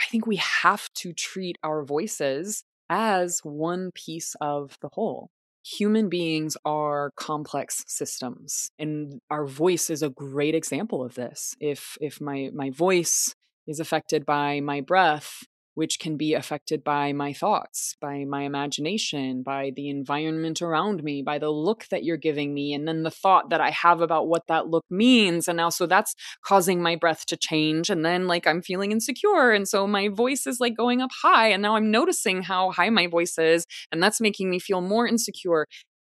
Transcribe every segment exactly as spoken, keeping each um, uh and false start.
think we have to treat our voices as one piece of the whole. Human beings are complex systems, and our voice is a great example of this. If if my my voice is affected by my breath, which can be affected by my thoughts, by my imagination, by the environment around me, by the look that you're giving me, and then the thought that I have about what that look means. And now, so that's causing my breath to change. And then, like, I'm feeling insecure. And so my voice is like going up high. And now I'm noticing how high my voice is. And that's making me feel more insecure.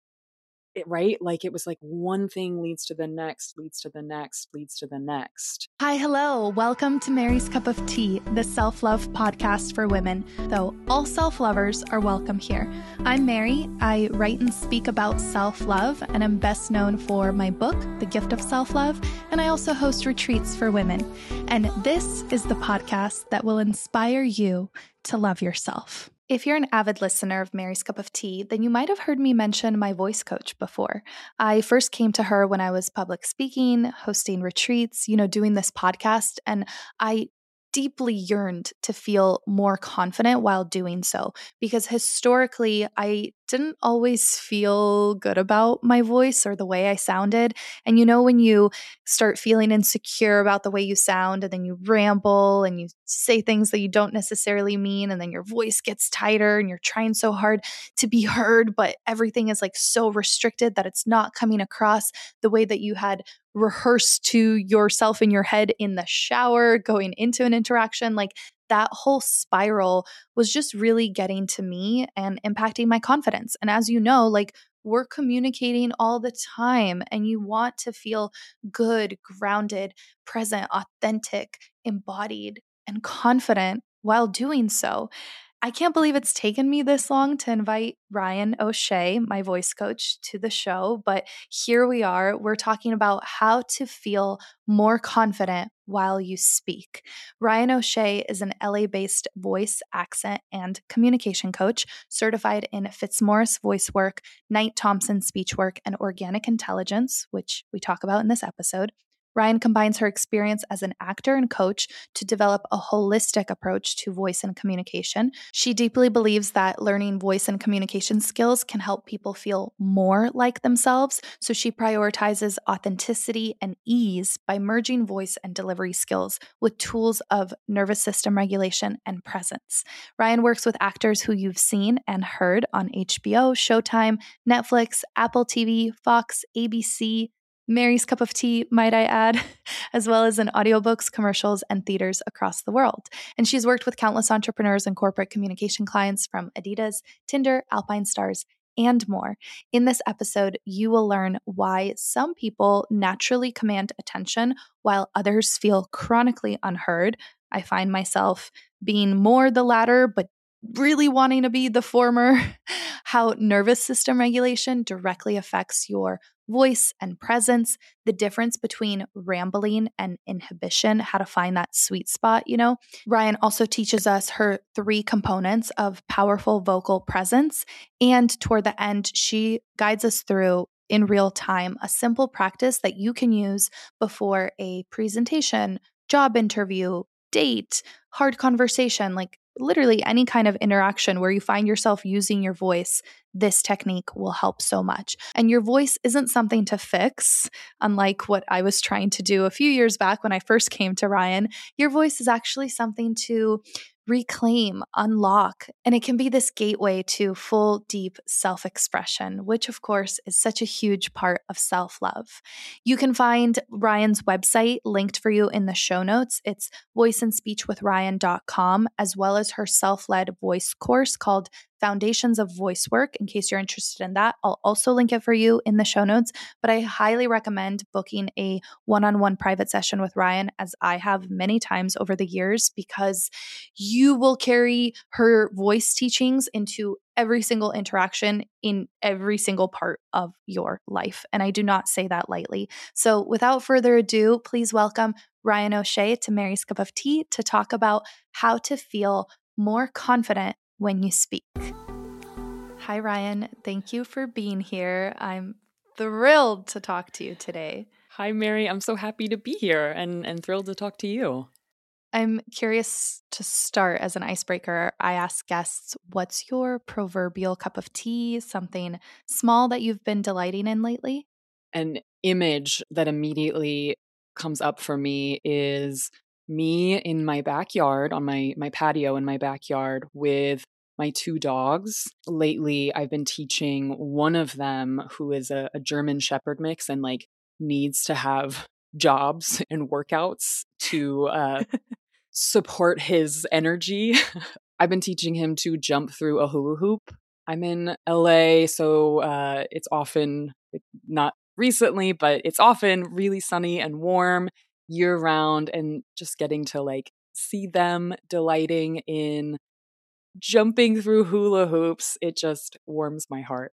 It, right? Like it was like one thing leads to the next, leads to the next, leads to the next. Hi, hello. Welcome to Mary's Cup of Tea, the self-love podcast for women, though all self-lovers are welcome here. I'm Mary. I write and speak about self-love, and I'm best known for my book, The Gift of Self-Love, and I also host retreats for women. And this is the podcast that will inspire you to love yourself. If you're an avid listener of Mary's Cup of Tea, then you might have heard me mention my voice coach before. I first came to her when I was public speaking, hosting retreats, you know, doing this podcast, and I deeply yearned to feel more confident while doing so, because historically I didn't always feel good about my voice or the way I sounded. And you know, when you start feeling insecure about the way you sound, and then you ramble and you say things that you don't necessarily mean, and then your voice gets tighter and you're trying so hard to be heard, but everything is like so restricted that it's not coming across the way that you had rehearsed to yourself in your head in the shower, going into an interaction. Like that whole spiral was just really getting to me and impacting my confidence. And as you know, like we're communicating all the time, and you want to feel good, grounded, present, authentic, embodied, and confident while doing so. I can't believe it's taken me this long to invite Ryan O'Shea, my voice coach, to the show, but here we are. We're talking about how to feel more confident while you speak. Ryan O'Shea is an L A-based voice, accent, and communication coach, certified in Fitzmaurice voice work, Knight Thompson speech work, and organic intelligence, which we talk about in this episode. Ryan combines her experience as an actor and coach to develop a holistic approach to voice and communication. She deeply believes that learning voice and communication skills can help people feel more like themselves, so she prioritizes authenticity and ease by merging voice and delivery skills with tools of nervous system regulation and presence. Ryan works with actors who you've seen and heard on H B O, Showtime, Netflix, Apple T V, Fox, A B C, Mary's Cup of Tea, might I add, as well as in audiobooks, commercials, and theaters across the world. And she's worked with countless entrepreneurs and corporate communication clients from Adidas, Tinder, Alpine Stars, and more. In this episode, you will learn why some people naturally command attention while others feel chronically unheard. I find myself being more the latter, but really wanting to be the former. How nervous system regulation directly affects your voice and presence, the difference between rambling and inhibition, how to find that sweet spot, you know. Ryan also teaches us her three components of powerful vocal presence. And toward the end, she guides us through in real time a simple practice that you can use before a presentation, job interview, date, hard conversation, like literally any kind of interaction where you find yourself using your voice. This technique will help so much. And your voice isn't something to fix, unlike what I was trying to do a few years back when I first came to Ryan. Your voice is actually something to reclaim, unlock, and it can be this gateway to full, deep self-expression, which of course is such a huge part of self-love. You can find Ryan's website linked for you in the show notes. It's voice and speech with ryan dot com, as well as her self-led voice course called Foundations of Voice Work. In case you're interested in that, I'll also link it for you in the show notes. But I highly recommend booking a one-on-one private session with Ryan, as I have many times over the years, because you will carry her voice teachings into every single interaction in every single part of your life. And I do not say that lightly. So without further ado, please welcome Ryan O'Shea to Mary's Cup of Tea to talk about how to feel more confident when you speak. Hi, Ryan. Thank you for being here. I'm thrilled to talk to you today. Hi, Mary. I'm so happy to be here and, and thrilled to talk to you. I'm curious to start as an icebreaker. I ask guests, what's your proverbial cup of tea? Something small that you've been delighting in lately? An image that immediately comes up for me is me in my backyard, on my my patio in my backyard with my two dogs. Lately, I've been teaching one of them, who is a, a German Shepherd mix and like needs to have jobs and workouts to uh, support his energy. I've been teaching him to jump through a hula hoop. I'm in L A, so uh, it's often not recently, but it's often really sunny and warm year round, and just getting to like see them delighting in jumping through hula hoops, it just warms my heart.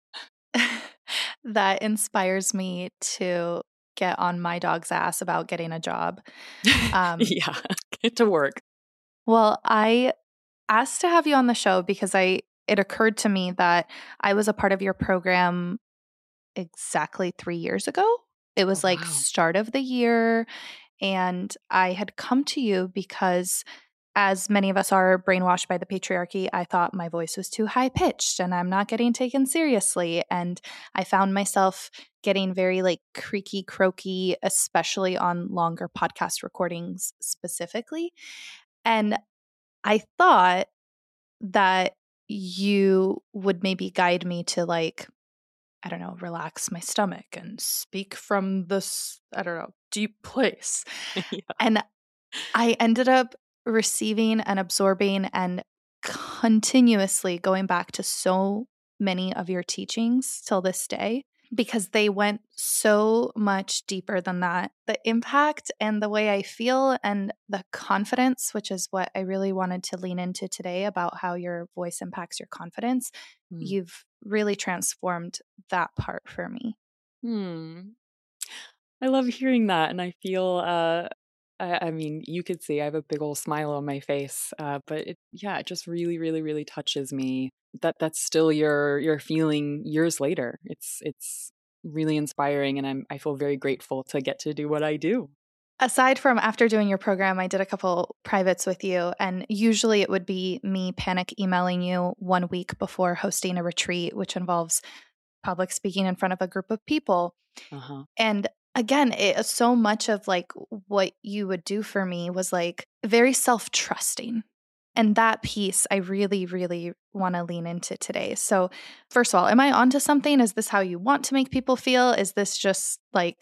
That inspires me to get on my dog's ass about getting a job. Um, yeah, get to work. Well, I asked to have you on the show because I it occurred to me that I was a part of your program exactly three years ago. It was Oh, like wow. start of the year, and I had come to you because, as many of us are brainwashed by the patriarchy, I thought my voice was too high pitched and I'm not getting taken seriously. And I found myself getting very like creaky, croaky, especially on longer podcast recordings specifically. And I thought that you would maybe guide me to like, I don't know, relax my stomach and speak from this, I don't know, deep place. yeah. And I ended up receiving and absorbing and continuously going back to so many of your teachings till this day because they went so much deeper than that. The impact and the way I feel and the confidence, which is what I really wanted to lean into today about how your voice impacts your confidence, Hmm. you've really transformed that part for me. Hmm. I love hearing that, and I feel uh I, I mean, you could see I have a big old smile on my face, uh, but it, yeah, it just really, really, really touches me that that's still your your feeling years later. It's it's really inspiring, and I'm I feel very grateful to get to do what I do. Aside from after doing your program, I did a couple privates with you, and usually it would be me panic emailing you one week before hosting a retreat, which involves public speaking in front of a group of people. Uh-huh. And again, it, so much of like what you would do for me was like very self-trusting. And that piece I really, really want to lean into today. So, first of all, am I onto something? Is this how you want to make people feel? Is this just like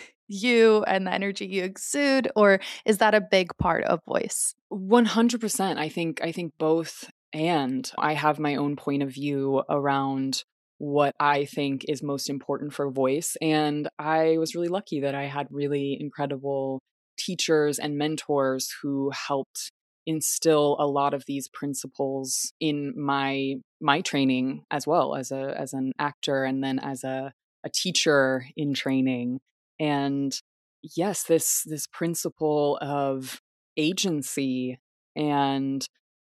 you and the energy you exude? Or is that a big part of voice? one hundred percent. I think I think both, and I have my own point of view around what I think is most important for voice, and I was really lucky that I had really incredible teachers and mentors who helped instill a lot of these principles in my my training as well as a as an actor and then as a a teacher in training. And yes, this this principle of agency and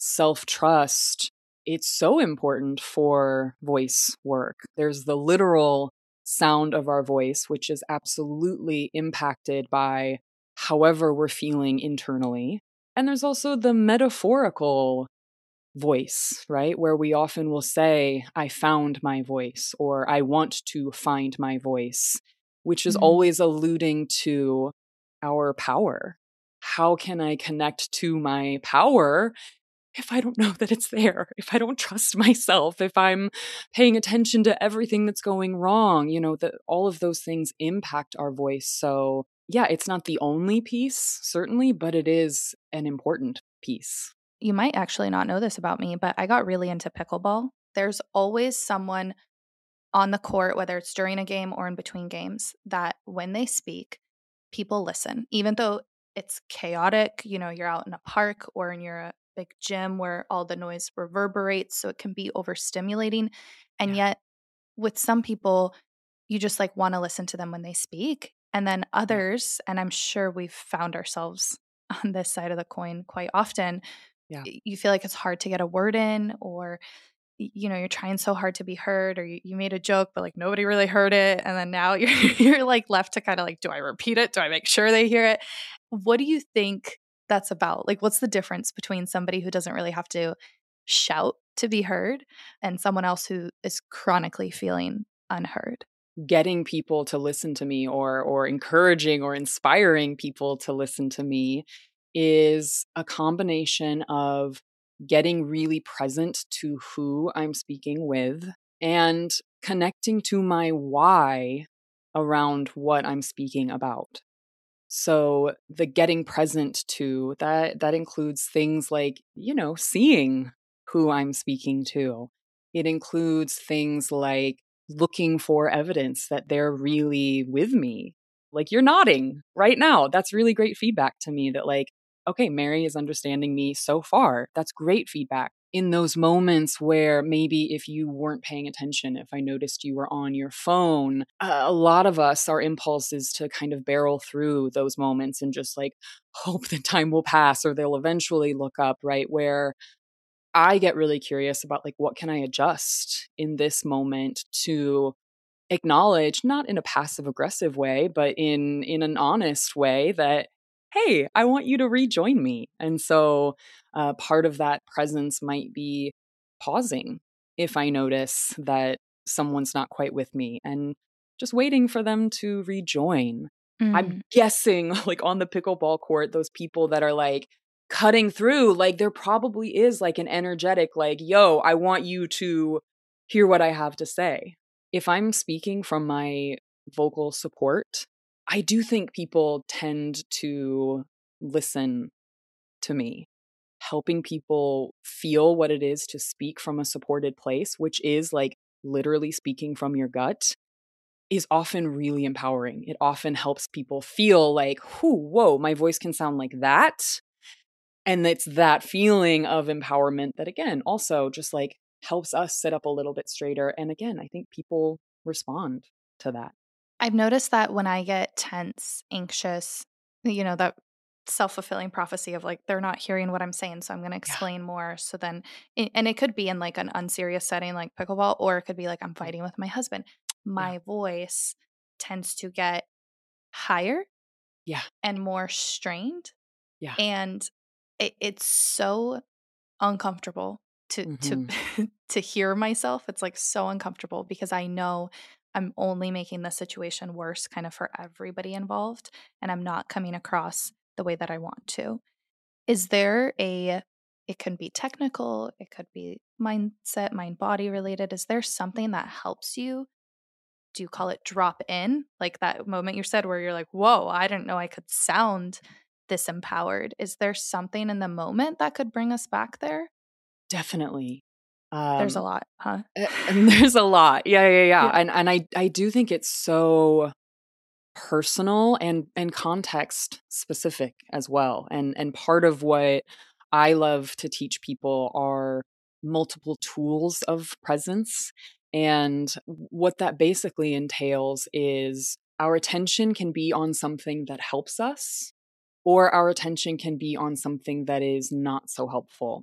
self-trust, it's so important for voice work. There's the literal sound of our voice, which is absolutely impacted by however we're feeling internally. And there's also the metaphorical voice, right? Where we often will say, I found my voice, or I want to find my voice, which is Mm. always alluding to our power. How can I connect to my power if I don't know that it's there, if I don't trust myself, if I'm paying attention to everything that's going wrong? You know, that all of those things impact our voice. So yeah, it's not the only piece, certainly, but it is an important piece. You might actually not know this about me, but I got really into pickleball. There's always someone on the court, whether it's during a game or in between games, that when they speak, people listen. Even though it's chaotic, you know, you're out in a park or in your big gym where all the noise reverberates, so it can be overstimulating. And Yeah. yet, with some people, you just like want to listen to them when they speak. And then Yeah. others, and I'm sure we've found ourselves on this side of the coin quite often, Yeah. you feel like it's hard to get a word in, or you know, you're trying so hard to be heard, or you, you made a joke but like nobody really heard it, and then now you're you're like left to kind of like, do I repeat it, do I make sure they hear it? What do you think that's about? Like, what's the difference between somebody who doesn't really have to shout to be heard and someone else who is chronically feeling unheard? Getting people to listen to me or or encouraging or inspiring people to listen to me is a combination of getting really present to who I'm speaking with and connecting to my why around what I'm speaking about. So the getting present to that that includes things like, you know, seeing who I'm speaking to. It includes things like looking for evidence that they're really with me. Like you're nodding right now. That's really great feedback to me that like, okay, Mary is understanding me so far. That's great feedback. In those moments where maybe if you weren't paying attention, if I noticed you were on your phone, uh, a lot of us, our impulse is to kind of barrel through those moments and just like hope that time will pass or they'll eventually look up, right? Where I get really curious about like, what can I adjust in this moment to acknowledge, not in a passive aggressive way, but in in an honest way that, hey, I want you to rejoin me. And so uh, part of that presence might be pausing if I notice that someone's not quite with me and just waiting for them to rejoin. I'm Mm. guessing like on the pickleball court, those people that are like cutting through, like there probably is like an energetic, like, yo, I want you to hear what I have to say. If I'm speaking from my vocal support, I do think people tend to listen to me. Helping people feel what it is to speak from a supported place, which is like literally speaking from your gut, is often really empowering. It often helps people feel like, whoo, whoa, my voice can sound like that. And it's that feeling of empowerment that, again, also just like helps us sit up a little bit straighter. And again, I think people respond to that. I've noticed that when I get tense, anxious, you know, that self-fulfilling prophecy of like, they're not hearing what I'm saying, so I'm going to Yeah. explain more. So then, and it could be in like an unserious setting like pickleball, or it could be like I'm fighting with my husband. My Yeah. voice tends to get higher Yeah. and more strained. Yeah. And it, it's so uncomfortable to to Mm-hmm. to hear myself. It's like so uncomfortable because I know I'm only making the situation worse kind of for everybody involved, and I'm not coming across the way that I want to. Is there a it can be technical, it could be mindset, mind body related. Is there something that helps you? Do you call it drop in? Like that moment you said where you're like, "Whoa, I didn't know I could sound this empowered." Is there something in the moment that could bring us back there? Definitely. There's a Um, lot, huh? a- and there's a lot. Yeah, yeah, yeah. Yeah. And and I I do think it's so personal and and context specific as well. And and part of what I love to teach people are multiple tools of presence. And what that basically entails is our attention can be on something that helps us, or our attention can be on something that is not so helpful.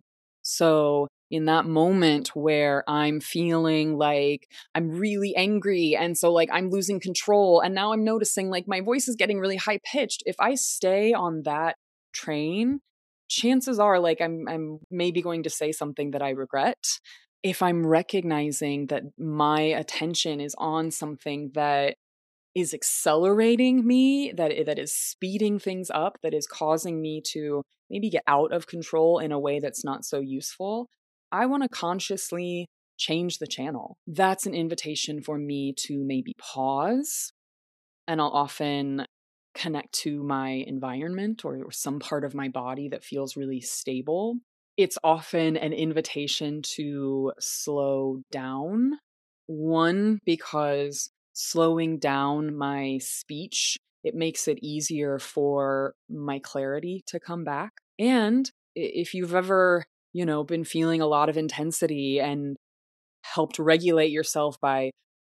So, in that moment where I'm feeling like I'm really angry and so like I'm losing control and now I'm noticing like my voice is getting really high pitched, if I stay on that train, chances are like I'm I'm maybe going to say something that I regret. If I'm recognizing that my attention is on something that is accelerating me, that that is speeding things up, that is causing me to maybe get out of control in a way that's not so useful, I want to consciously change the channel. That's an invitation for me to maybe pause, and I'll often connect to my environment or, or some part of my body that feels really stable. It's often an invitation to slow down. One, because slowing down my speech, it makes it easier for my clarity to come back. And if you've ever, you know, been feeling a lot of intensity and helped regulate yourself by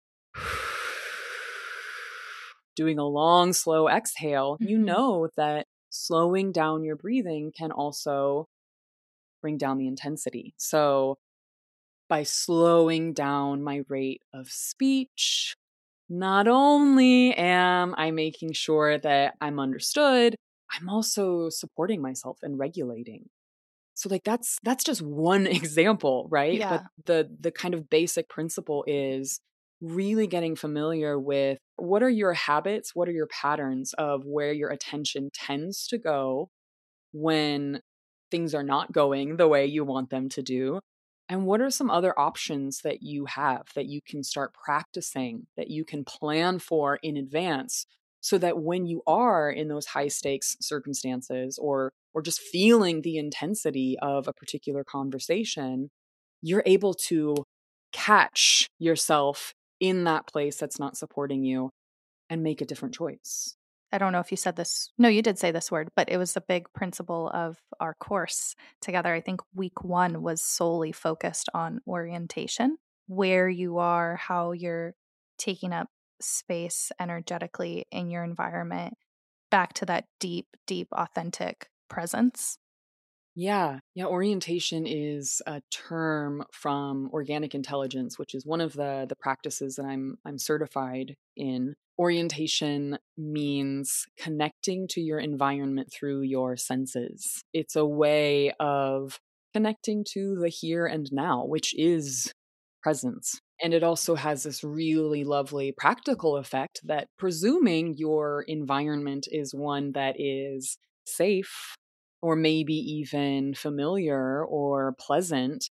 doing a long, slow exhale, you Mhm. know that slowing down your breathing can also bring down the intensity. So by slowing down my rate of speech, not only am I making sure that I'm understood, I'm also supporting myself and regulating. So like that's that's just one example, right? But Yeah. the the kind of basic principle is really getting familiar with what are your habits, what are your patterns of where your attention tends to go when things are not going the way you want them to do. And what are some other options that you have that you can start practicing, that you can plan for in advance so that when you are in those high stakes circumstances or or just feeling the intensity of a particular conversation, you're able to catch yourself in that place that's not supporting you and make a different choice. I don't know if you said this. No, you did say this word, but it was a big principle of our course together. I think week one was solely focused on orientation, where you are, how you're taking up space energetically in your environment, back to that deep, deep, authentic presence. Yeah. Yeah, orientation is a term from organic intelligence, which is one of the the practices that I'm I'm certified in. Orientation means connecting to your environment through your senses. It's a way of connecting to the here and now, which is presence. And it also has this really lovely practical effect that presuming your environment is one that is safe or maybe even familiar or pleasant,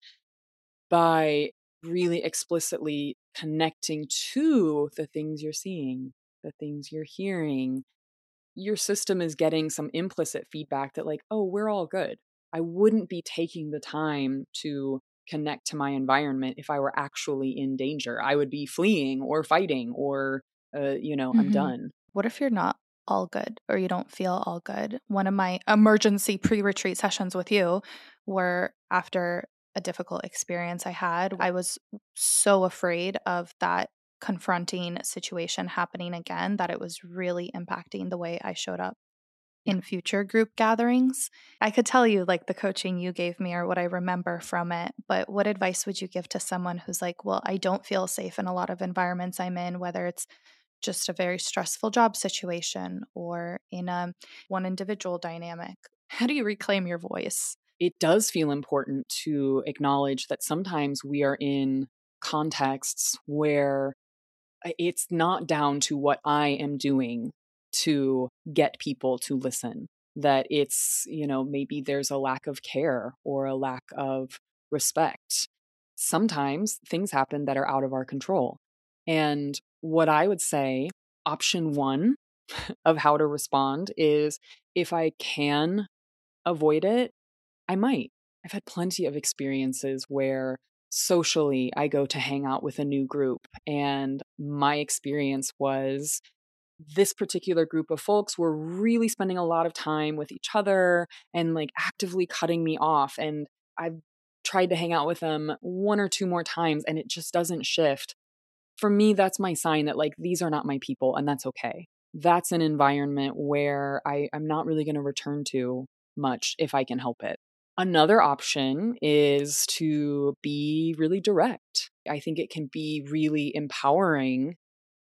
by really explicitly connecting to the things you're seeing, the things you're hearing, your system is getting some implicit feedback that, like, oh, we're all good. I wouldn't be taking the time to connect to my environment if I were actually in danger. I would be fleeing or fighting or, uh, you know, I'm hmm done. What if you're not all good or you don't feel all good? One of my emergency pre retreat sessions with you were after a difficult experience I had. I was so afraid of that confronting situation happening again that it was really impacting the way I showed up Yeah. in future group gatherings. I could tell you like the coaching you gave me or what I remember from it, but what advice would you give to someone who's like, well, I don't feel safe in a lot of environments I'm in, whether it's just a very stressful job situation or in a one individual dynamic? How do you reclaim your voice? It does feel important to acknowledge that sometimes we are in contexts where uh, it's not down to what I am doing to get people to listen. That it's, you know, maybe there's a lack of care or a lack of respect. Sometimes things happen that are out of our control. And what I would say, option one of how to respond is if I can avoid it, I might. I've had plenty of experiences where socially I go to hang out with a new group, and my experience was this particular group of folks were really spending a lot of time with each other and like actively cutting me off. And I've tried to hang out with them one or two more times and it just doesn't shift. For me, that's my sign that like these are not my people and that's okay. That's an environment where I, I'm not really going to return to much if I can help it. Another option is to be really direct. I think it can be really empowering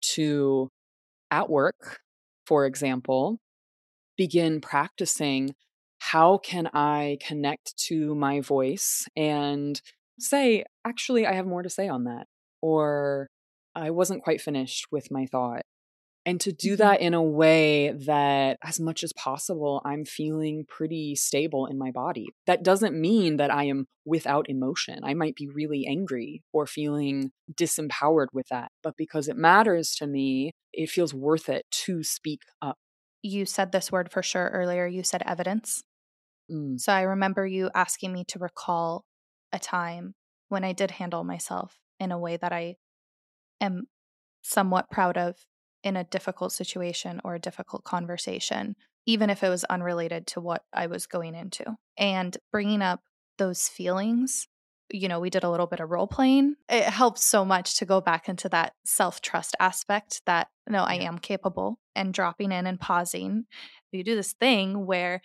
to, at work, for example, begin practicing how can I connect to my voice and say, actually, I have more to say on that, or I wasn't quite finished with my thought. And to do Mhm. that in a way that, as much as possible, I'm feeling pretty stable in my body. That doesn't mean that I am without emotion. I might be really angry or feeling disempowered with that. But because it matters to me, it feels worth it to speak up. You said this word for sure earlier. You said evidence. Mm, So I remember you asking me to recall a time when I did handle myself in a way that I am somewhat proud of in a difficult situation or a difficult conversation, even if it was unrelated to what I was going into. And bringing up those feelings, you know, we did a little bit of role playing. It helps so much to go back into that self trust aspect that, no, I yeah. am capable, and dropping in and pausing. You do this thing where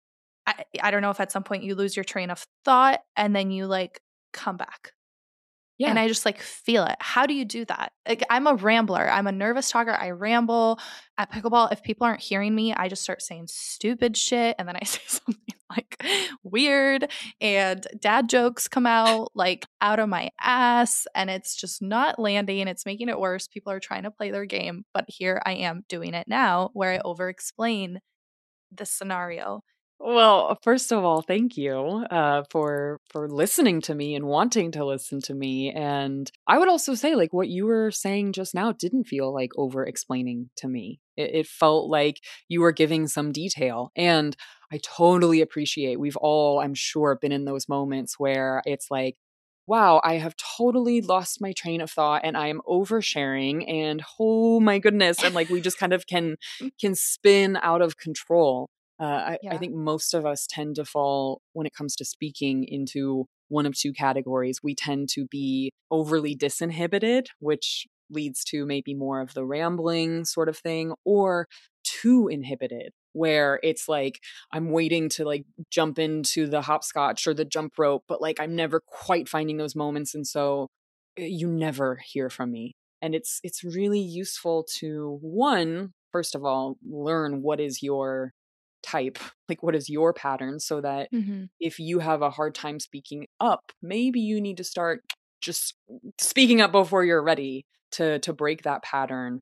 I, I don't know if at some point you lose your train of thought and then you like come back And Yeah. I just like feel it. How do you do that? Like, I'm a rambler. I'm a nervous talker. I ramble at pickleball. If people aren't hearing me, I just start saying stupid shit. And then I say something like weird and dad jokes come out like out of my ass. And it's just not landing. It's making it worse. People are trying to play their game. But here I am doing it now where I over explain the scenario. Well, first of all, thank you uh, for for listening to me and wanting to listen to me. And I would also say, like what you were saying just now, didn't feel like over explaining to me. It, it felt like you were giving some detail, and I totally appreciate. We've all, I'm sure, been in those moments where it's like, wow, I have totally lost my train of thought and I am oversharing, and oh my goodness, and like we just kind of can can spin out of control. Uh, I, I Yeah. think most of us tend to fall, when it comes to speaking, into one of two categories. We tend to be overly disinhibited, which leads to maybe more of the rambling sort of thing, or too inhibited, where it's like I'm waiting to like jump into the hopscotch or the jump rope, but like I'm never quite finding those moments. And so eh, you never hear from me. And it's it's really useful to, one, first of all, learn what is your type, like what is your pattern, so that Mm-hmm. if you have a hard time speaking up, maybe you need to start just speaking up before you're ready to to break that pattern.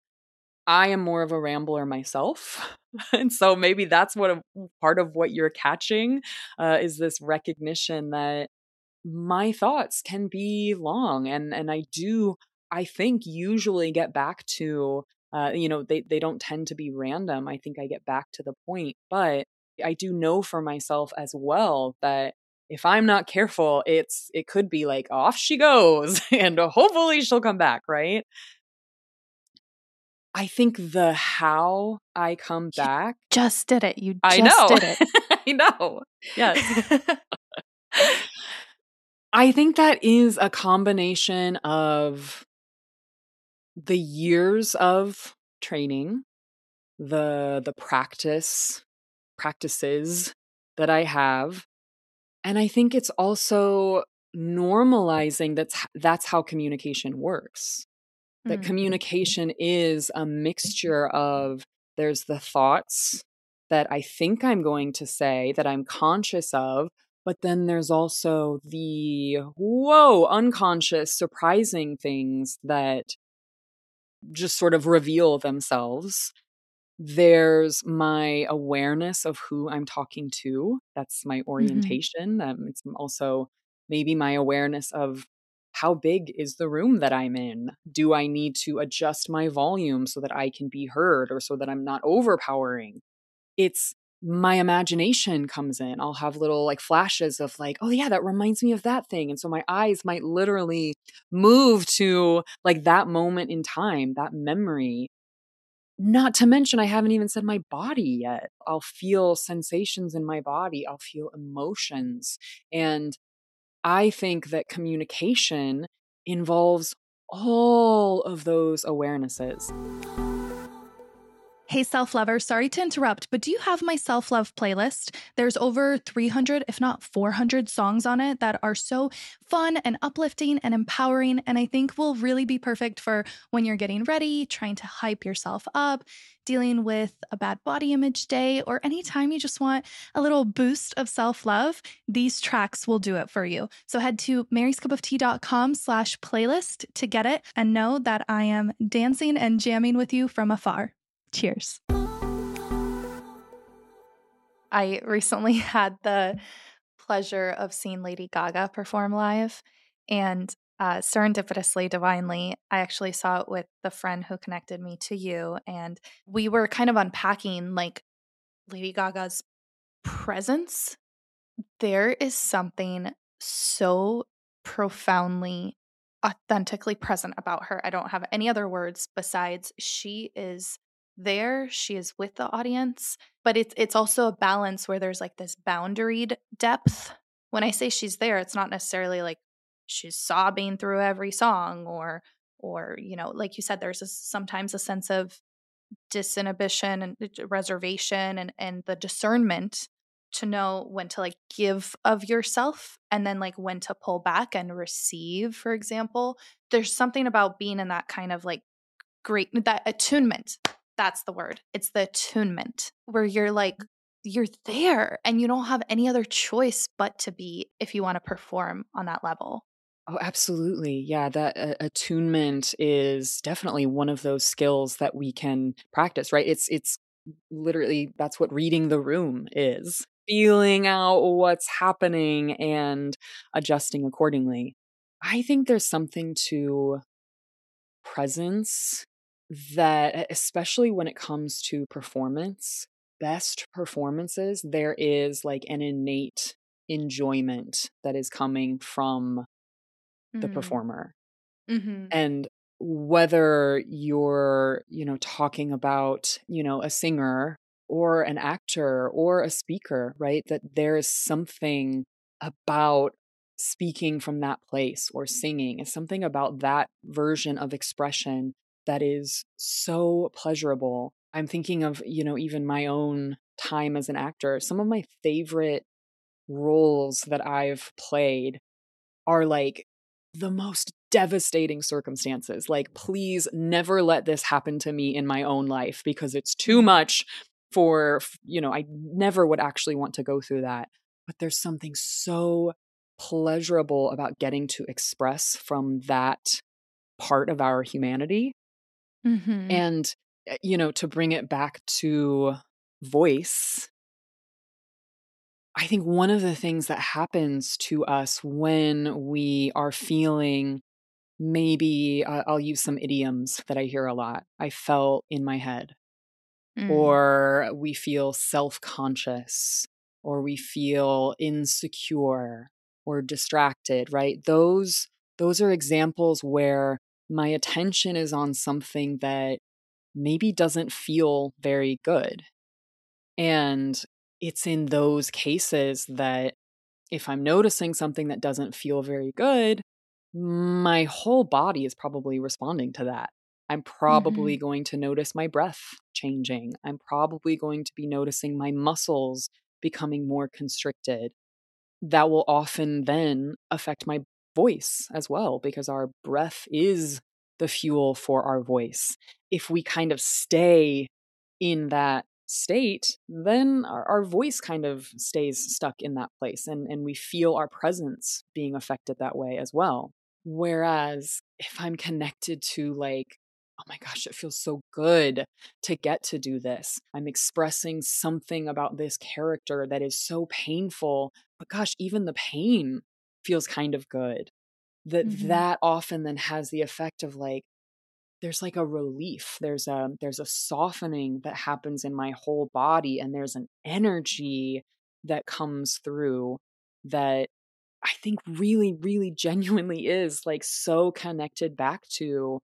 I am more of a rambler myself. And so maybe that's what a, part of what you're catching uh, is this recognition that my thoughts can be long, and and I do, I think, usually get back to uh you know they they don't tend to be random. I think I get back to the point, but I do know for myself as well that if I'm not careful, it's it could be like off she goes and hopefully she'll come back, right? I think the how I come You back, just did it. You I just know. did it. I know. Yes. I think that is a combination of the years of training, the the practice practices that I have, and I think it's also normalizing that's that's how communication works. That Mm. communication is a mixture of, there's the thoughts that I think I'm going to say that I'm conscious of, but then there's also the whoa, unconscious, surprising things that just sort of reveal themselves. There's my awareness of who I'm talking to. That's my Mm-hmm. orientation. Um, it's also maybe my awareness of how big is the room that I'm in? Do I need to adjust my volume so that I can be heard, or so that I'm not overpowering? It's my imagination comes in. I'll have little like flashes of like, oh yeah, that reminds me of that thing. And so my eyes might literally move to like that moment in time, that memory. Not to mention, I haven't even said my body yet. I'll feel sensations in my body, I'll feel emotions. And I think that communication involves all of those awarenesses. Hey, self-lover, sorry to interrupt, but do you have my self-love playlist? There's over three hundred, if not four hundred songs on it that are so fun and uplifting and empowering, and I think will really be perfect for when you're getting ready, trying to hype yourself up, dealing with a bad body image day, or anytime you just want a little boost of self-love. These tracks will do it for you. So head to maryscupoftea.com slash playlist to get it, and know that I am dancing and jamming with you from afar. Cheers. I recently had the pleasure of seeing Lady Gaga perform live, and uh, serendipitously, divinely, I actually saw it with the friend who connected me to you, and we were kind of unpacking like Lady Gaga's presence. There is something so profoundly, authentically present about her. I don't have any other words besides she is there, she is with the audience, but it's it's also a balance where there's like this boundaried depth. When I say she's there, it's not necessarily like she's sobbing through every song, or or you know, like you said, there's a, sometimes a sense of disinhibition and reservation and and the discernment to know when to like give of yourself and then like when to pull back and receive, for example. There's something about being in that kind of like great, that attunement. That's the word. It's the attunement where you're like, you're there and you don't have any other choice but to be if you want to perform on that level. Oh, absolutely. Yeah, that uh, attunement is definitely one of those skills that we can practice, right? It's it's literally that's what reading the room is. Feeling out what's happening and adjusting accordingly. I think there's something to presence that e, especially when it comes to performance, best performances, there is like an innate enjoyment that is coming from the Mm. performer. Mm-hmm. And whether you're, you know, talking about, you know, a singer or an actor or a speaker, right? That there is something about speaking from that place or singing, is something about that version of expression that is so pleasurable. I'm thinking of, you know, even my own time as an actor. Some of my favorite roles that I've played are like the most devastating circumstances. Like, please never let this happen to me in my own life because it's too much for, you know, I never would actually want to go through that. But there's something so pleasurable about getting to express from that part of our humanity. Mm-hmm. And, uh, you know, to bring it back to voice, I think one of the things that happens to us when we are feeling maybe uh, I'll use some idioms that I hear a lot. I felt in my head, Mm. or we feel self conscious, or we feel insecure or distracted, right? Those, those are examples where my attention is on something that maybe doesn't feel very good. And it's in those cases that if I'm noticing something that doesn't feel very good, my whole body is probably responding to that. I'm Mm-hmm. probably going to notice my breath changing. I'm probably going to be noticing my muscles becoming more constricted. That will often then affect my voice as well, because our breath is the fuel for our voice. If we kind of stay in that state, then our, our voice kind of stays stuck in that place, and, and we feel our presence being affected that way as well. Whereas if I'm connected to like, oh my gosh, it feels so good to get to do this. I'm expressing something about this character that is so painful, but gosh, even the pain feels kind of good. That Mm-hmm. that often then has the effect of like, there's like a relief. There's a there's a softening that happens in my whole body, and there's an energy that comes through that I think really, really genuinely is like so connected back to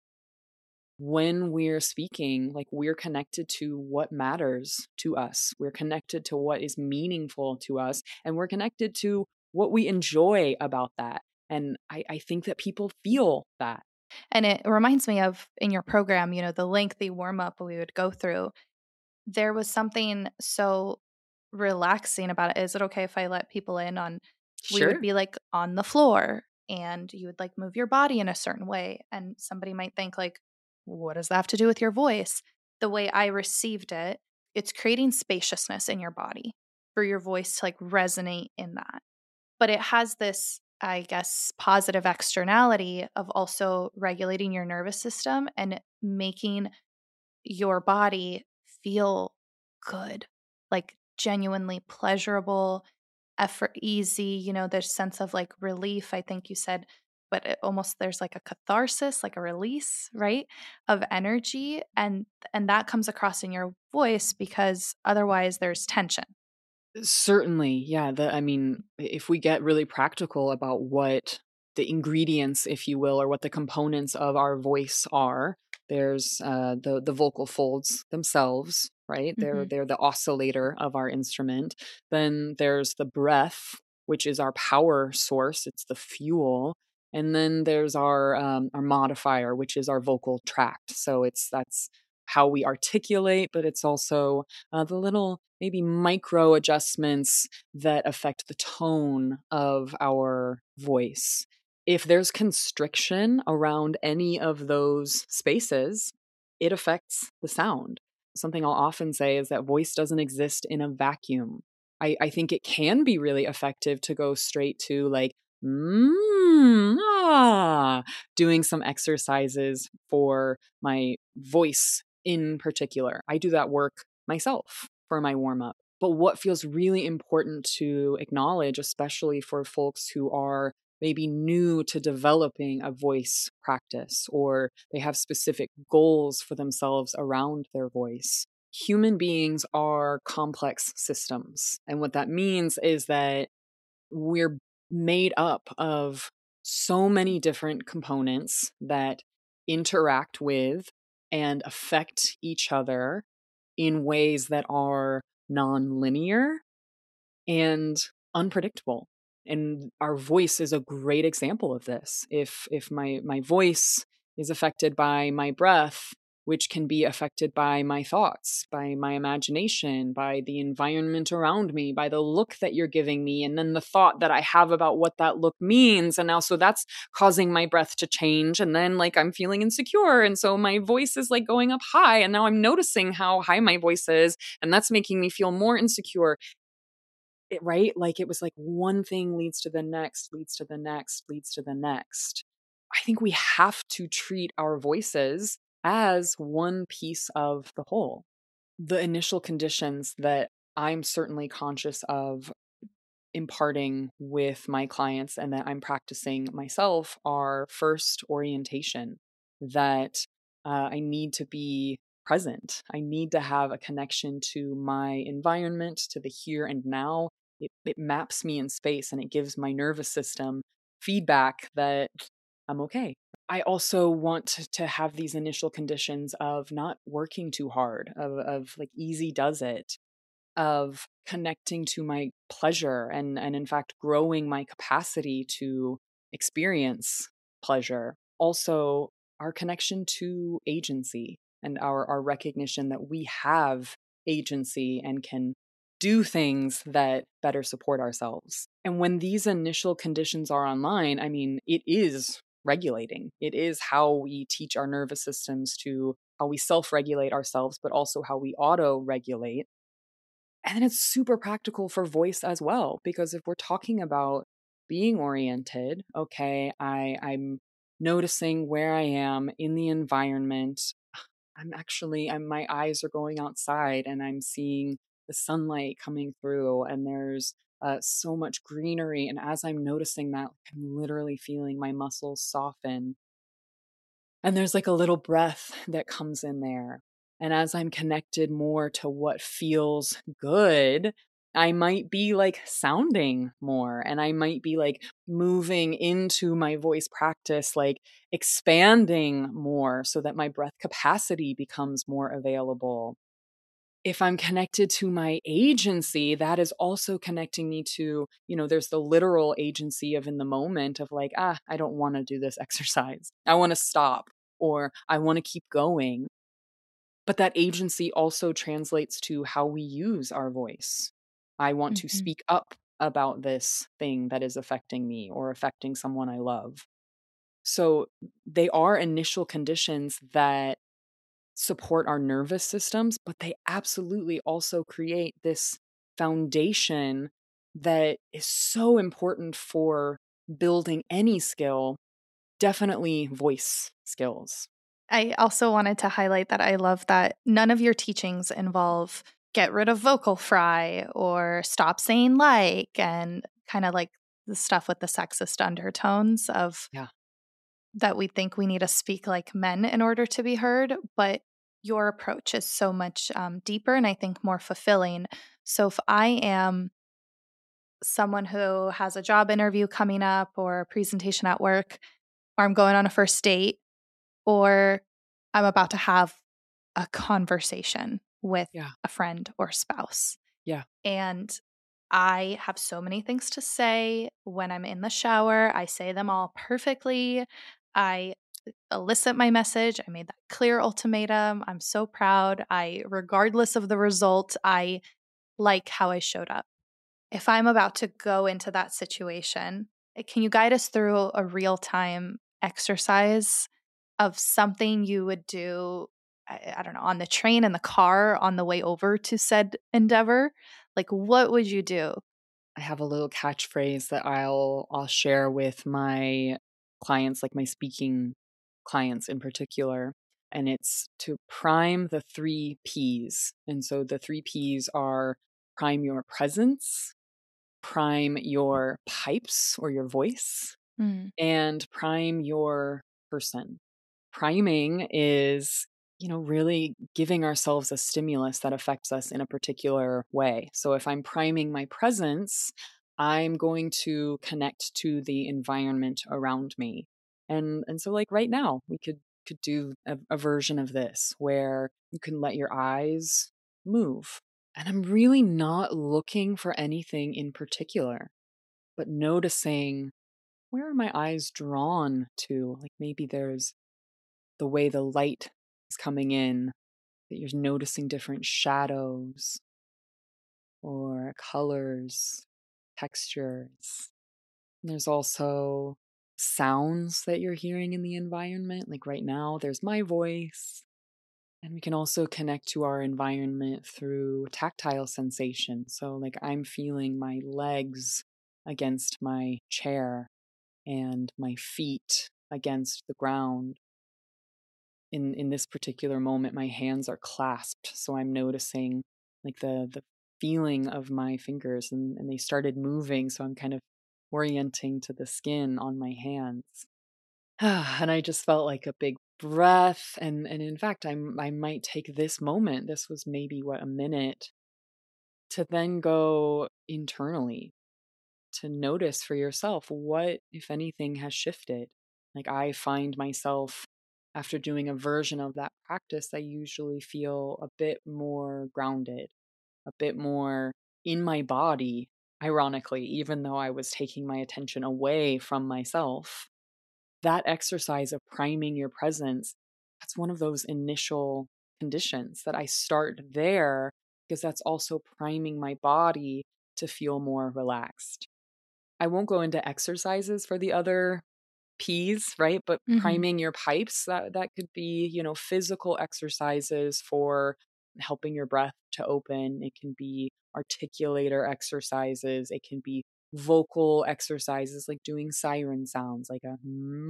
when we're speaking, like we're connected to what matters to us. We're connected to what is meaningful to us, and we're connected to what we enjoy about that. And I, I think that people feel that. And it reminds me of in your program, you know, the lengthy warm up we would go through. There was something so relaxing about it. Is it okay if I let people in on, we would Sure. be like on the floor and you would like move your body in a certain way. And somebody might think, like, what does that have to do with your voice? The way I received it, it's creating spaciousness in your body for your voice to like resonate in that. But it has this, I guess, positive externality of also regulating your nervous system and making your body feel good, like genuinely pleasurable, effort easy, you know, there's sense of like relief, I think you said, but it almost there's like a catharsis, like a release, right? Of energy. And and that comes across in your voice because otherwise there's tension. Certainly, yeah. The I mean, if we get really practical about what the ingredients, if you will, or what the components of our voice are, there's uh, the the vocal folds themselves, right? They're Mm-hmm. they're the oscillator of our instrument. Then there's the breath, which is our power source. It's the fuel. And then there's our um, our modifier, which is our vocal tract. So it's that's how we articulate, but it's also uh, the little maybe micro adjustments that affect the tone of our voice. If there's constriction around any of those spaces, it affects the sound. Something I'll often say is that voice doesn't exist in a vacuum. I, I think it can be really effective to go straight to like, mm, ah, doing some exercises for my voice in particular. I do that work myself for my warm up. But what feels really important to acknowledge, especially for folks who are maybe new to developing a voice practice or they have specific goals for themselves around their voice. Human beings are complex systems. And what that means is that we're made up of so many different components that interact with and affect each other in ways that are non-linear and unpredictable. And our voice is a great example of this. If if my my voice is affected by my breath, which can be affected by my thoughts, by my imagination, by the environment around me, by the look that you're giving me, and then the thought that I have about what that look means. And now, so that's causing my breath to change. And then, like, I'm feeling insecure. And so my voice is like going up high. And now I'm noticing how high my voice is. And that's making me feel more insecure. It, right? Like it was like one thing leads to the next, leads to the next, leads to the next. I think we have to treat our voices as one piece of the whole. The initial conditions that I'm certainly conscious of imparting with my clients and that I'm practicing myself are first orientation, that uh, I need to be present. I need to have a connection to my environment, to the here and now. It, it maps me in space and it gives my nervous system feedback that I'm okay. I also want to, to have these initial conditions of not working too hard, of, of like easy does it, of connecting to my pleasure and, and in fact, growing my capacity to experience pleasure. Also, our connection to agency and our, our recognition that we have agency and can do things that better support ourselves. And when these initial conditions are online, I mean, it is regulating. It is how we teach our nervous systems to how we self-regulate ourselves, but also how we auto-regulate. And then it's super practical for voice as well, because if we're talking about being oriented, okay, I, I'm noticing where I am in the environment. I'm actually, I'm, my eyes are going outside and I'm seeing the sunlight coming through and there's uh, so much greenery. And as I'm noticing that, I'm literally feeling my muscles soften. And there's like a little breath that comes in there. And as I'm connected more to what feels good, I might be like sounding more and I might be like moving into my voice practice, like expanding more so that my breath capacity becomes more available. If I'm connected to my agency, that is also connecting me to, you know, there's the literal agency of in the moment of like, ah, I don't want to do this exercise. I want to stop or I want to keep going. But that agency also translates to how we use our voice. I want to Mm-hmm. speak up about this thing that is affecting me or affecting someone I love. So they are initial conditions that support our nervous systems, but they absolutely also create this foundation that is so important for building any skill, definitely voice skills. I also wanted to highlight that I love that none of your teachings involve get rid of vocal fry or stop saying like and kind of like the stuff with the sexist undertones of Yeah. that we think we need to speak like men in order to be heard. But your approach is so much um, deeper and I think more fulfilling. So if I am someone who has a job interview coming up or a presentation at work, or I'm going on a first date, or I'm about to have a conversation with Yeah. a friend or spouse. Yeah. And I have so many things to say when I'm in the shower. I say them all perfectly. I elicit my message. I made that clear ultimatum. I'm so proud. I, regardless of the result, I like how I showed up. If I'm about to go into that situation, can you guide us through a real-time exercise of something you would do, I, I don't know, on the train, in the car, on the way over to said endeavor? Like, what would you do? I have a little catchphrase that I'll I'll share with my clients, like my speaking clients in particular, and it's to prime the three P's. And so the three P's are prime your presence, prime your pipes or your voice, Mm. and prime your person. Priming is, you know, really giving ourselves a stimulus that affects us in a particular way. So if I'm priming my presence, I'm going to connect to the environment around me. And and so like right now, we could could do a, a version of this where you can let your eyes move. And I'm really not looking for anything in particular, but noticing, where are my eyes drawn to? Like maybe there's the way the light is coming in, that you're noticing different shadows or colors, textures. And there's also sounds that you're hearing in the environment. Like right now, there's my voice. And we can also connect to our environment through tactile sensation. So, like, I'm feeling my legs against my chair and my feet against the ground. In in this particular moment, my hands are clasped, so I'm noticing like the the feeling of my fingers, and, and they started moving, so I'm kind of orienting to the skin on my hands. And I just felt like a big breath, and and in fact, I'm I might take this moment. This was maybe what, a minute, to then go internally to notice for yourself what, if anything, has shifted. Like, I find myself, after doing a version of that practice, I usually feel a bit more grounded, a bit more in my body, ironically, even though I was taking my attention away from myself. That exercise of priming your presence, that's one of those initial conditions that I start there, because that's also priming my body to feel more relaxed. I won't go into exercises for the other P's, right? But Mm-hmm. priming your pipes, that that could be, you know, physical exercises for helping your breath to open. It can be articulator exercises. It can be vocal exercises, like doing siren sounds, like a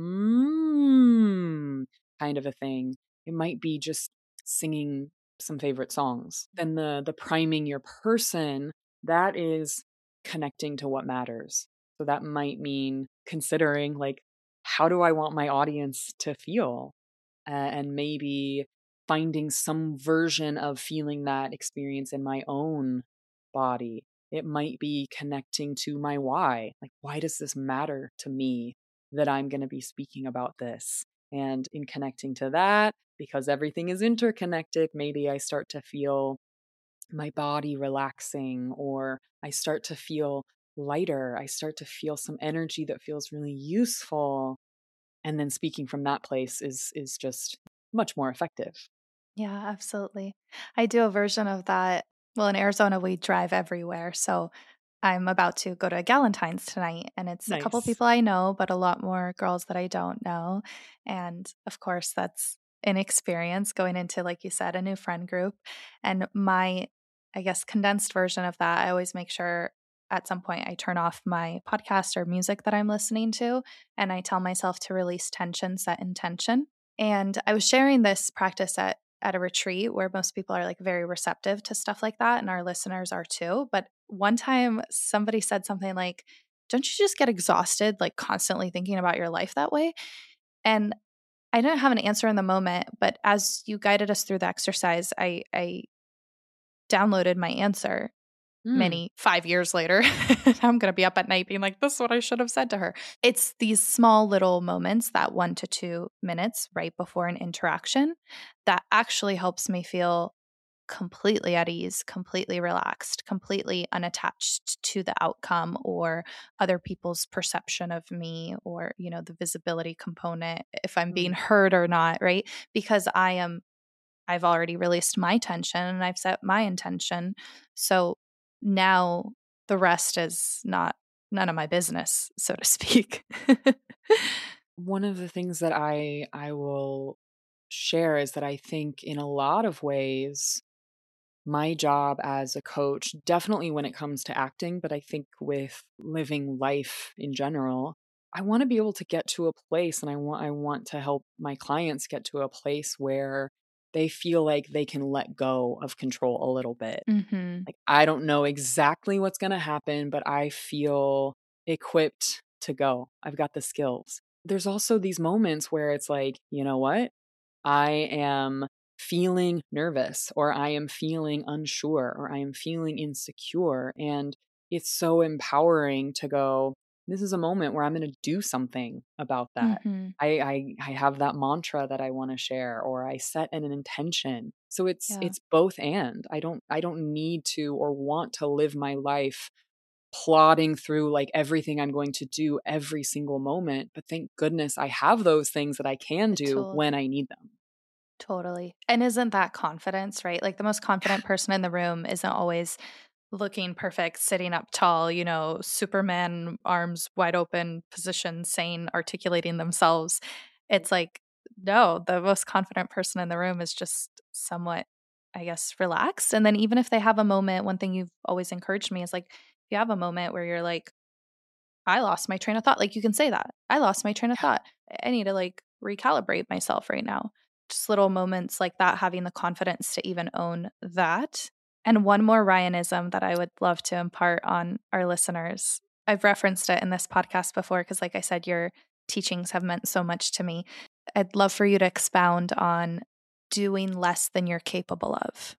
mm kind of a thing. It might be just singing some favorite songs. Then the the priming your person, that is connecting to what matters. So that might mean considering, like, how do I want my audience to feel? Uh, and maybe finding some version of feeling that experience in my own body. It might be connecting to my why. Like, why does this matter to me that I'm going to be speaking about this? And in connecting to that, because everything is interconnected, maybe I start to feel my body relaxing, or I start to feel lighter. I start to feel some energy that feels really useful. And then speaking from that place is is just much more effective. Yeah, absolutely. I do a version of that. Well, in Arizona, we drive everywhere. So I'm about to go to Galentine's tonight, and it's a couple Nice. people I know, but a lot more girls that I don't know. And of course, that's an experience going into, like you said, a new friend group. And my, I guess, condensed version of that, I always make sure at some point I turn off my podcast or music that I'm listening to, and I tell myself to release tension, set intention. And I was sharing this practice at at a retreat where most people are like very receptive to stuff like that, and our listeners are too. But one time somebody said something like, "Don't you just get exhausted like constantly thinking about your life that way?" And I didn't have an answer in the moment, but as you guided us through the exercise, I I downloaded my answer Mm. many five years later. I'm going to be up at night being like, this is what I should have said to her. It's these small little moments, that one to two minutes right before an interaction, that actually helps me feel completely at ease, completely relaxed, completely unattached to the outcome or other people's perception of me or, you know, the visibility component, if I'm being Mm. heard or not, right? Because I am, I've already released my tension and I've set my intention. So now the rest is not none of my business, so to speak. One of the things that I I will share is that I think in a lot of ways my job as a coach, definitely when it comes to acting, but I think with living life in general, I want to be able to get to a place and I want I want to help my clients get to a place where they feel like they can let go of control a little bit. Mhm. Like I don't know exactly what's going to happen, but I feel equipped to go. I've got the skills. There's also these moments where it's like, you know what? I am feeling nervous or I am feeling unsure or I am feeling insecure. And it's so empowering to go, this is a moment where I'm going to do something about that. Mhm. I, I I have that mantra that I want to share or I set an intention. So it's Yeah. it's both and. I don't I don't need to or want to live my life plodding through like everything I'm going to do every single moment, but thank goodness I have those things that I can do Totally. when I need them. Totally. And isn't that confidence, right? Like the most confident person in the room isn't always looking perfect, sitting up tall, you know, Superman arms wide open position, sane, articulating themselves. It's like, no, the most confident person in the room is just somewhat, I guess, relaxed. And then even if they have a moment, one thing you've always encouraged me is like, if you have a moment where you're like, I lost my train of thought. Like you can say that. I lost my train of Yeah. thought. I need to like recalibrate myself right now. Just little moments like that, having the confidence to even own that. And one more Ryanism that I would love to impart on our listeners. I've referenced it in this podcast before because, like I said, your teachings have meant so much to me. I'd love for you to expound on doing less than you're capable of.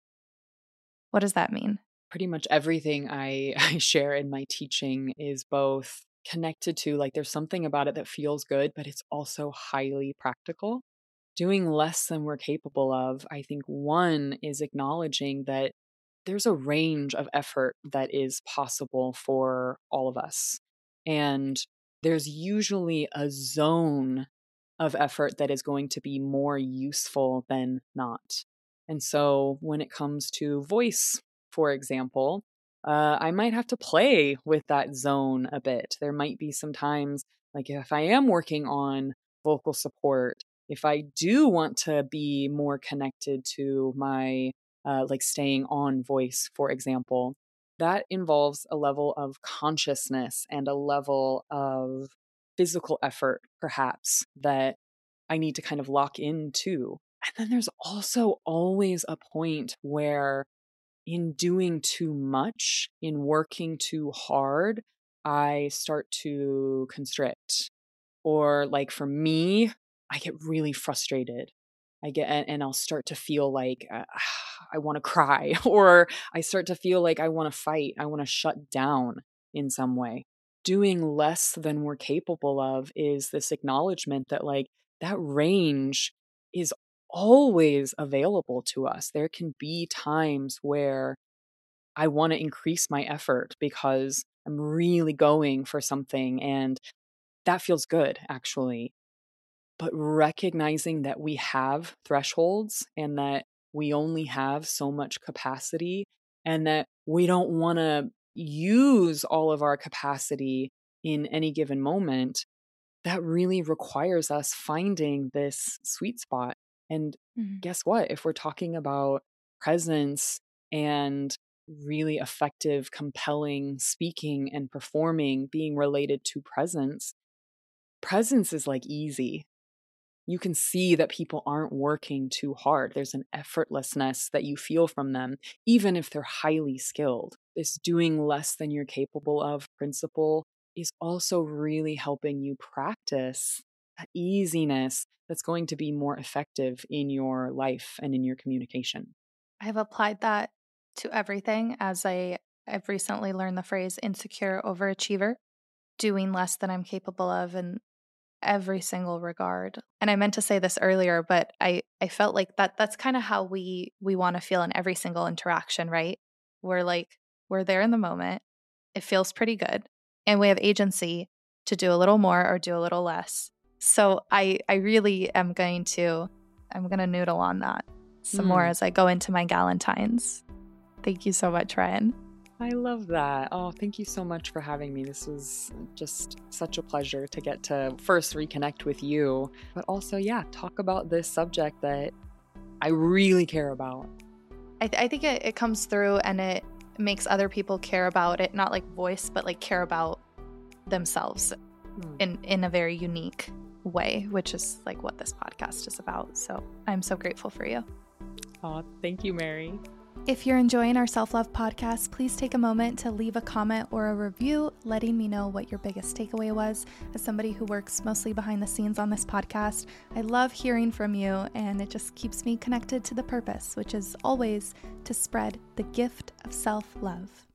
What does that mean? Pretty much everything I, I share in my teaching is both connected to like there's something about it that feels good, but it's also highly practical. Doing less than we're capable of, I think one is acknowledging that there's a range of effort that is possible for all of us. And there's usually a zone of effort that is going to be more useful than not. And so when it comes to voice, for example, uh, I might have to play with that zone a bit. There might be some times, like if I am working on vocal support, if I do want to be more connected to my uh, like staying on voice, for example, that involves a level of consciousness and a level of physical effort, perhaps, that I need to kind of lock into. And then there's also always a point where, in doing too much, in working too hard, I start to constrict. Or, like, for me, I get really frustrated. I get and, and I'll start to feel like uh, I want to cry, or I start to feel like I want to fight. I want to shut down in some way. Doing less than we're capable of is this acknowledgement that, like, that range is always available to us. There can be times where I want to increase my effort because I'm really going for something and that feels good, actually. But recognizing that we have thresholds and that we only have so much capacity and that we don't want to use all of our capacity in any given moment, that really requires us finding this sweet spot. And Mhm. guess what? If we're talking about presence and really effective, compelling speaking and performing being related to presence, presence is like easy. You can see that people aren't working too hard. There's an effortlessness that you feel from them, even if they're highly skilled. This doing less than you're capable of principle is also really helping you practice that easiness that's going to be more effective in your life and in your communication. I've applied that to everything as I I've recently learned the phrase insecure overachiever, doing less than I'm capable of. And every single regard. And I meant to say this earlier, but I, I felt like that that's kind of how we we want to feel in every single interaction, right? We're like, we're there in the moment. It feels pretty good. And we have agency to do a little more or do a little less. So I I really am going to, I'm going to noodle on that some mm. more as I go into my Galentines. Thank you so much, Ryan. I love that. Oh, thank you so much for having me. This was just such a pleasure to get to first reconnect with you, but also, yeah, talk about this subject that I really care about. I, th- I think it, it comes through and it makes other people care about it, not like voice, but like care about themselves hmm. in, in a very unique way, which is like what this podcast is about. So I'm so grateful for you. Oh, thank you, Mary. If you're enjoying our self-love podcast, please take a moment to leave a comment or a review letting me know what your biggest takeaway was. As somebody who works mostly behind the scenes on this podcast, I love hearing from you, and it just keeps me connected to the purpose, which is always to spread the gift of self-love.